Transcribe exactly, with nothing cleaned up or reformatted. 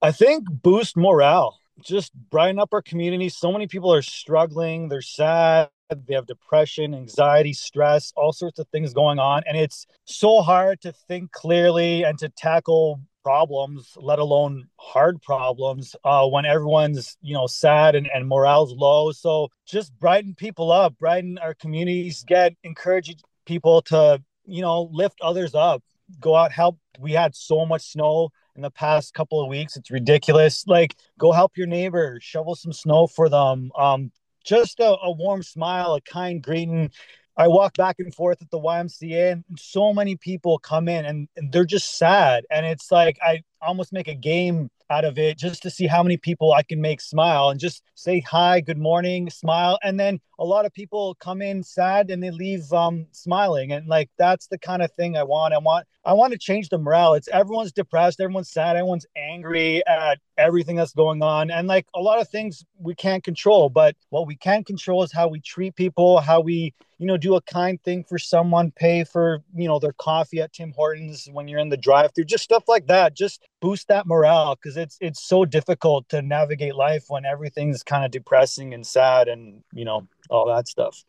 I think boost morale, just brighten up our community. So many people are struggling, they're sad, they have depression, anxiety, stress, all sorts of things going on. And it's so hard to think clearly and to tackle problems, let alone hard problems, uh, when everyone's, you know, sad and, and morale's low. So just brighten people up, brighten our communities, get encourage people to, you know, lift others up, go out, help. We had so much snow in the past couple of weeks. It's ridiculous. Like, go help your neighbor, shovel some snow for them. Um, just a, a warm smile, a kind greeting. I walk back and forth at the Y M C A, and so many people come in and, and they're just sad. And it's like I almost make a game out of it just to see how many people I can make smile and just say hi, good morning, smile. And then a lot of people come in sad and they leave um, smiling. And like that's the kind of thing I want. I want I want to change the morale. It's everyone's depressed, everyone's sad, everyone's angry at everything that's going on. And like a lot of things we can't control, but what we can control is how we treat people, how we, you know, do a kind thing for someone, pay for, you know, their coffee at Tim Hortons when you're in the drive through, just stuff like that. Just boost that morale because it's it's so difficult to navigate life when everything's kind of depressing and sad and, you know, all that stuff.